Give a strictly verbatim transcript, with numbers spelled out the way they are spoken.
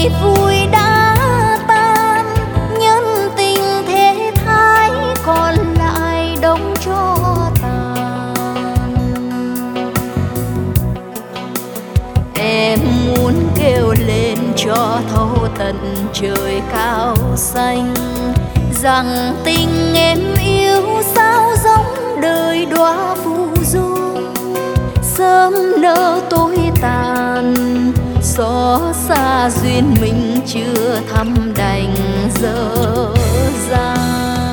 vui đã tan, nhân tình thế thái còn lại đống cho tàn. Em muốn kêu lên cho thấu tận trời cao xanh, rằng tình em yêu sao giống đời đóa phù du, sớm nở tối tàn. Xót xa duyên mình chưa thăm đành dở dang.